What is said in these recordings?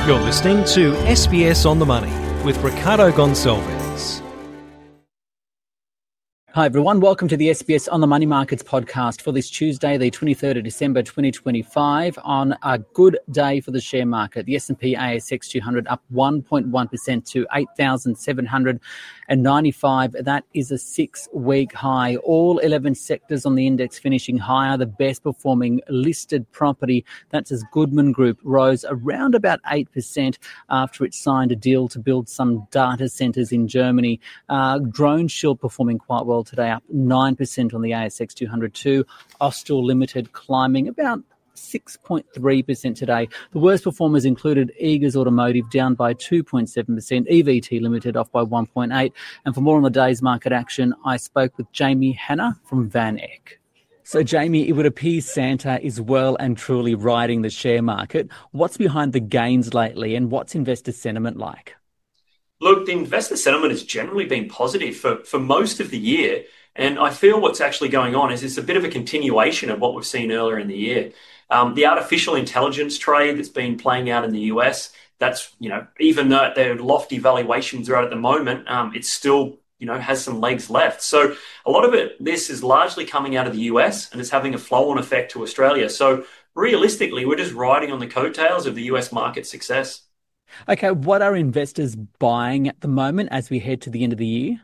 You're listening to SBS On The Money with Ricardo Gonçalves. Hi everyone, welcome to the SBS On The Money Markets podcast for this Tuesday, the 23rd of December 2025, on a good day for the share market. The S&P ASX 200 up 1.1% to 8,795. That is a 6-week high. All 11 sectors on the index finishing higher. The best performing listed property, that's as Goodman Group, rose around about 8% after it signed a deal to build some data centres in Germany. DroneShield performing quite well today, up 9% on the ASX 200 too. Austal Limited climbing about 6.3% today. The worst performers included Eagers Automotive, down by 2.7%, EVT Limited off by 1.8%. And for more on the day's market action, I spoke with Jamie Hanna from Van Eck. So Jamie, it would appear Santa is well and truly riding the share market. What's behind the gains lately and what's investor sentiment like? Look, the investor sentiment has generally been positive for most of the year. And I feel what's actually going on is it's a bit of a continuation of what we've seen earlier in the year. The artificial intelligence trade that's been playing out in the US, that's, even though their lofty valuations are at the moment, it still, has some legs left. So a lot of this is largely coming out of the US and it's having a flow-on effect to Australia. So realistically, we're just riding on the coattails of the US market success. Okay, what are investors buying at the moment as we head to the end of the year?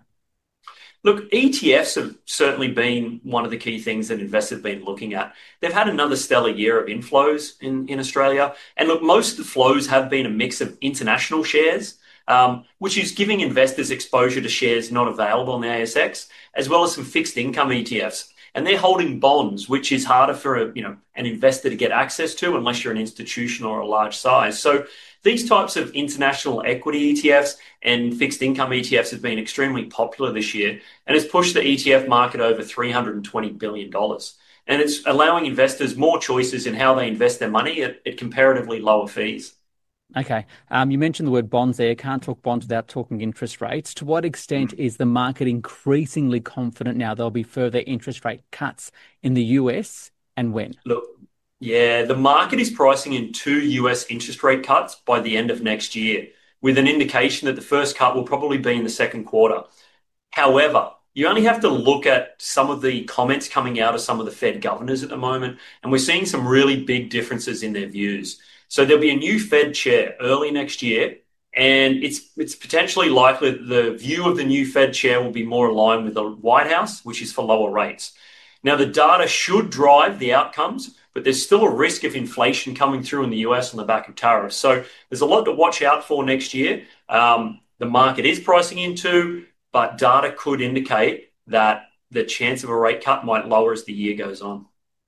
Look, ETFs have certainly been one of the key things that investors have been looking at. They've had another stellar year of inflows in Australia. And look, most of the flows have been a mix of international shares, which is giving investors exposure to shares not available on the ASX, as well as some fixed income ETFs. And they're holding bonds, which is harder for an investor to get access to unless you're an institution or a large size. So these types of international equity ETFs and fixed income ETFs have been extremely popular this year, and it's pushed the ETF market over $320 billion. And it's allowing investors more choices in how they invest their money at comparatively lower fees. Okay. You mentioned the word bonds there. Can't talk bonds without talking interest rates. To what extent is the market increasingly confident now there'll be further interest rate cuts in the US, and when? Look, yeah, the market is pricing in 2 US interest rate cuts by the end of next year, with an indication that the first cut will probably be in the second quarter. However, you only have to look at some of the comments coming out of some of the Fed governors at the moment, and we're seeing some really big differences in their views. So there'll be a new Fed chair early next year, and it's potentially likely that the view of the new Fed chair will be more aligned with the White House, which is for lower rates. Now, the data should drive the outcomes, but there's still a risk of inflation coming through in the US on the back of tariffs. So there's a lot to watch out for next year. The market is pricing into, but data could indicate that the chance of a rate cut might lower as the year goes on.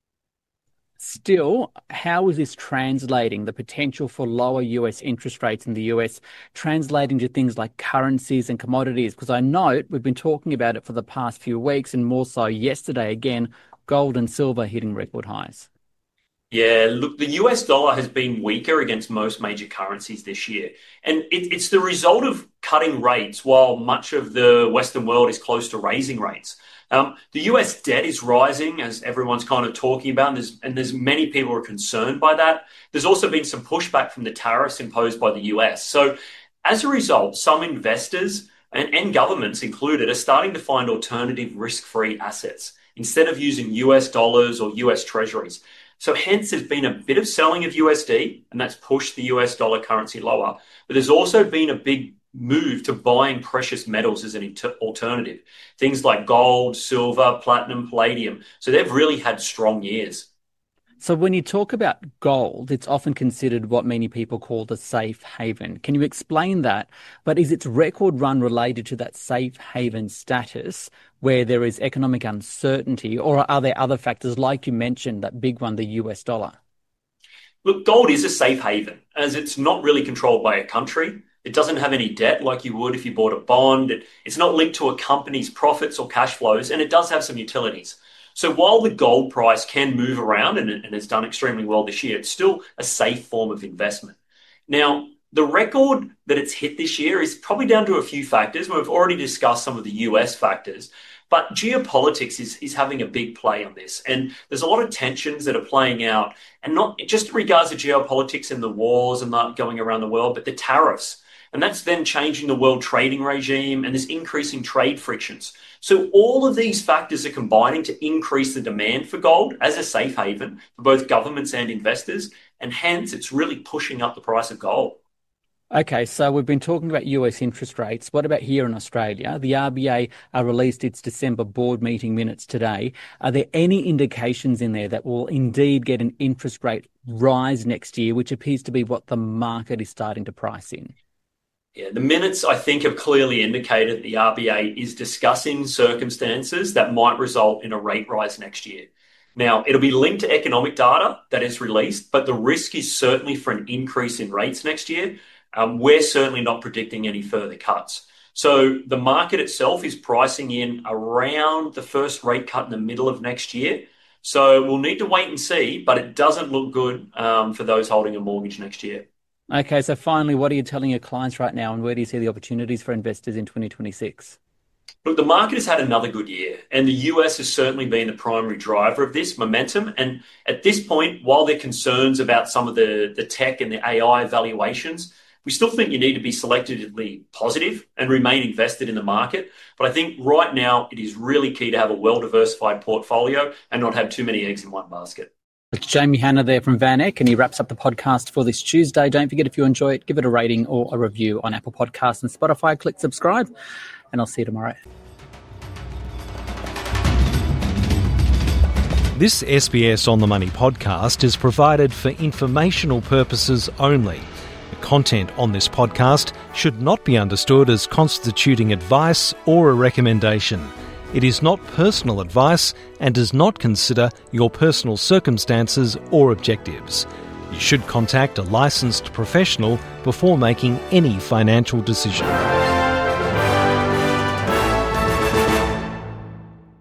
Still, how is this translating, the potential for lower US interest rates in the US, translating to things like currencies and commodities? Because I note we've been talking about it for the past few weeks, and more so yesterday again, gold and silver hitting record highs. Yeah, look, the US dollar has been weaker against most major currencies this year. And it's the result of cutting rates while much of the Western world is close to raising rates. The US debt is rising, as everyone's kind of talking about, and there's many people are concerned by that. There's also been some pushback from the tariffs imposed by the US. So as a result, some investors and governments included are starting to find alternative risk-free assets instead of using US dollars or US treasuries. So hence there's been a bit of selling of USD, and that's pushed the US dollar currency lower. But there's also been a big move to buying precious metals as an alternative. Things like gold, silver, platinum, palladium. So they've really had strong years. So when you talk about gold, it's often considered what many people call the safe haven. Can you explain that? But is its record run related to that safe haven status where there is economic uncertainty, or are there other factors, like you mentioned, that big one, the US dollar? Look, gold is a safe haven as it's not really controlled by a country. It doesn't have any debt like you would if you bought a bond. It's not linked to a company's profits or cash flows, and it does have some utilities. So while the gold price can move around and it's done extremely well this year, it's still a safe form of investment. Now, the record that it's hit this year is probably down to a few factors. We've already discussed some of the US factors, But geopolitics is having a big play on this. And there's a lot of tensions that are playing out, and not just in regards to geopolitics and the wars and that going around the world, but the tariffs. And that's then changing the world trading regime and this increasing trade frictions. So all of these factors are combining to increase the demand for gold as a safe haven for both governments and investors. And hence, it's really pushing up the price of gold. Okay, so we've been talking about US interest rates. What about here in Australia? The RBA released its December board meeting minutes today. Are there any indications in there that we'll indeed get an interest rate rise next year, which appears to be what the market is starting to price in? Yeah, the minutes, I think, have clearly indicated the RBA is discussing circumstances that might result in a rate rise next year. Now, it'll be linked to economic data that is released, but the risk is certainly for an increase in rates next year. We're certainly not predicting any further cuts. So the market itself is pricing in around the first rate cut in the middle of next year. So we'll need to wait and see, but it doesn't look good for those holding a mortgage next year. Okay, so finally, what are you telling your clients right now, and where do you see the opportunities for investors in 2026? Look, the market has had another good year, and the US has certainly been the primary driver of this momentum. And at this point, while there are concerns about some of the tech and the AI valuations, we still think you need to be selectively positive and remain invested in the market. But I think right now it is really key to have a well-diversified portfolio and not have too many eggs in one basket. It's Jamie Hanna there from Van Eck, and he wraps up the podcast for this Tuesday. Don't forget, if you enjoy it, give it a rating or a review on Apple Podcasts and Spotify. Click subscribe, and I'll see you tomorrow. This SBS On The Money podcast is provided for informational purposes only. The content on this podcast should not be understood as constituting advice or a recommendation. It is not personal advice and does not consider your personal circumstances or objectives. You should contact a licensed professional before making any financial decision.